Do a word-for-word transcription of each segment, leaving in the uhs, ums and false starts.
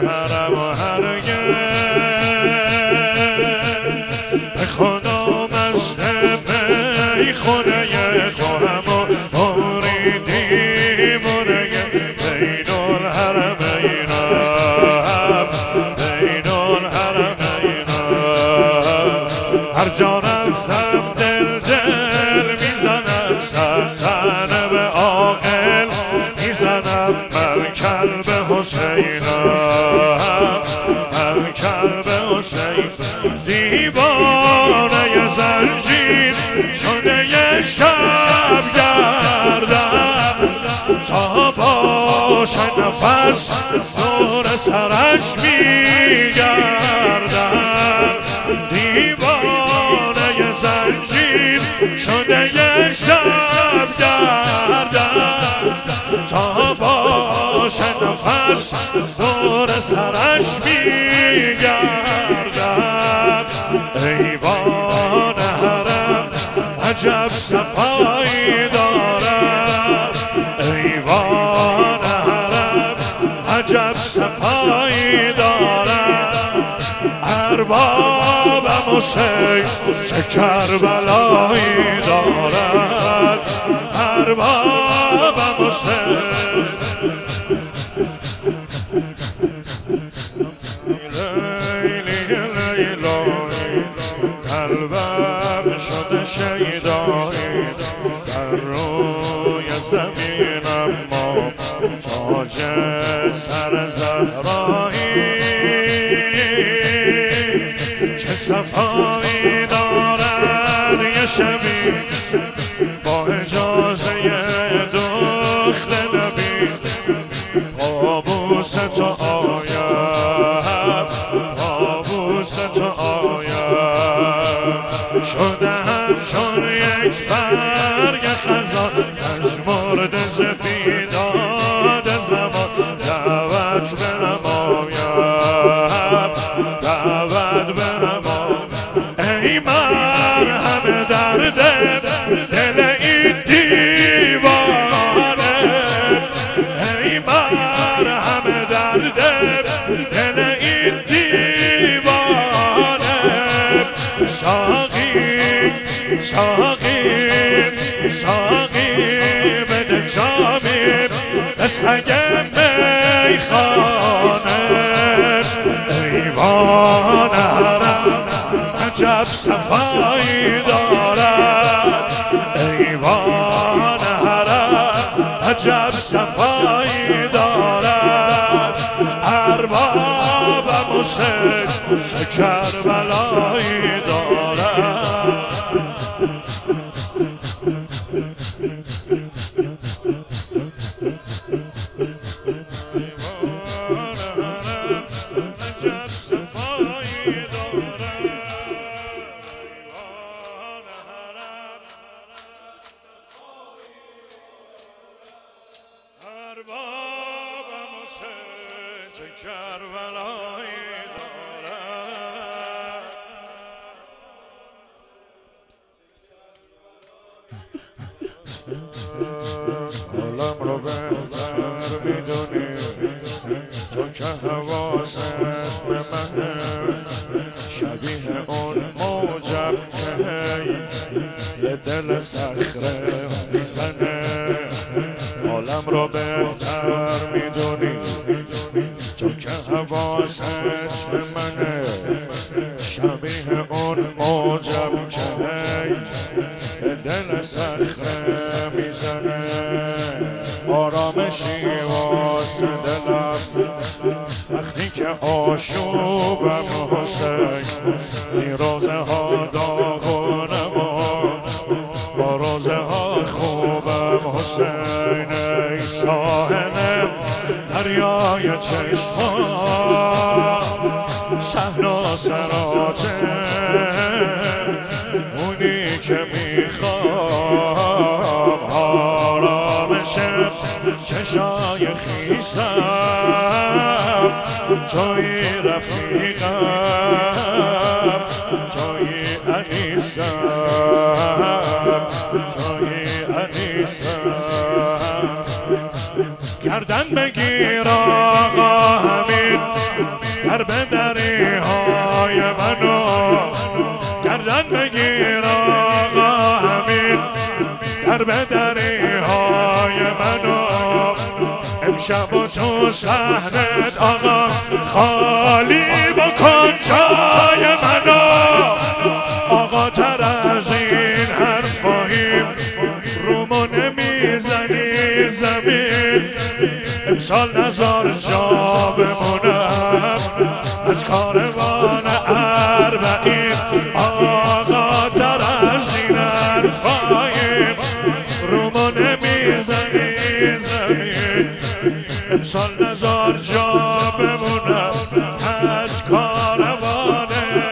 حرم و هرگز به خدا مست میخونه تو همون موریدی مونه بین الحرمین بین الحرمین هر جا رفتم دل دل میزنم سرزن به عاقل میزنم من کلب حسینم من کلب حسین دیوانه زنجیر شده یک شب گردم تا باشه نفس دور سرش میگردم دیوانه زنجیر شده یک شب گردم تا باشه نفس دور سرش میگردم ایوان حرم عجب صفایی دارد ایوان حرم عجب صفایی دارد اربابم حسین چه کربلایی دارد اربابم حسین قلبم شده شیدایی در روی زمین اما تاج سر زهرایی چه صفایی دارد یه شبی با اجازه دخل نبی پابوس تو آیم پابوس تو آیم شدم چون یک برگ خزان پژمرده ز بیداد زمان دعوت بنمایم دعوت بنمایم ای مرهم درد دل این دیوانه ای مرهم درد دل این دیوانه ساقی ساقی ساقی بده جامی به سگ میخانه ایوان حرم عجب صفایی دارد ایوان حرم عجب صفایی دارد اربابم حسین چه کربلایی دارد اربابم حسین چه کربلایی دارد عالم رو بهتر میدونی تو که حواست به منه شبیه اون موجب که به دل صخره میزنه عالم رو بهتر میدونی تو که حواست به منه شبیه اون موجب که به دل صخره میزنه آرامشی واسه دلم وقتی که آشوبم حسین این روزه ها داغونم با روزه ها خوبم حسین ای ساحل دریای چشمان صحرا سراته اونی که میخوام آرامش چشای خیسم توی رفیقم توی انیسم توی انیسم گردن بگیر آقا همین تو صحنت آقا خالی بکن جای منو آقا تر از این حرفاییم رومو نمیزنی زمین امسال نزار جا بمونم از کاروان اربعین آقا تر از این حرفاییم رومو نمیزنی زمین امسال نزار جا بمونم از کاروانه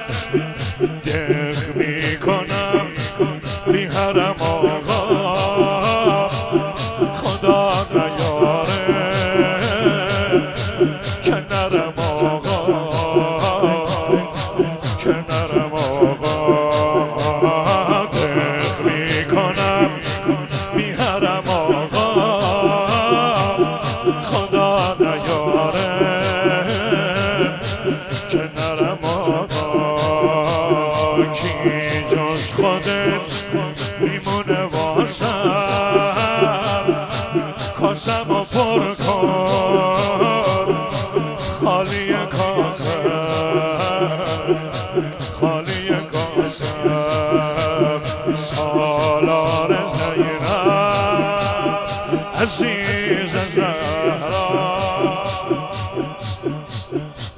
دق میکنم بی حرم آقا خدا نیاره که نرم آقا که نرم آقا دق میکنم بی حرم آقا خدا نیاره که نرم آقا کی جز خودت میمونه واسم کاسم و پر کن خالی